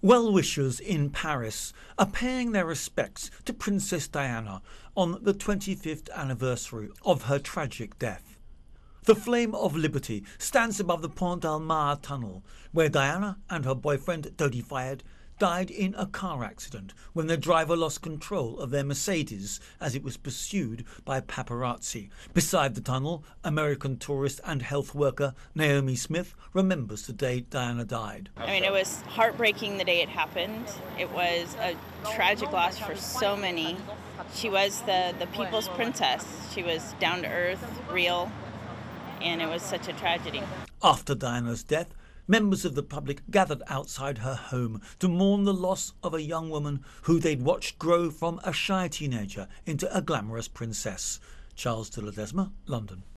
Well-wishers in Paris are paying their respects to Princess Diana on the 25th anniversary of her tragic death. The Flame of Liberty stands above the Pont d'Almar tunnel, where Diana and her boyfriend Dodi Fayed died in a car accident when their driver lost control of their Mercedes as it was pursued by paparazzi. Beside the tunnel, American tourist and health worker Naomi Smith remembers the day Diana died. It was heartbreaking the day it happened. It was a tragic loss for so many. She was the people's princess. She was down to earth, real, and it was such a tragedy. After Diana's death, members of the public gathered outside her home to mourn the loss of a young woman who they'd watched grow from a shy teenager into a glamorous princess. Charles de Ledesma, London.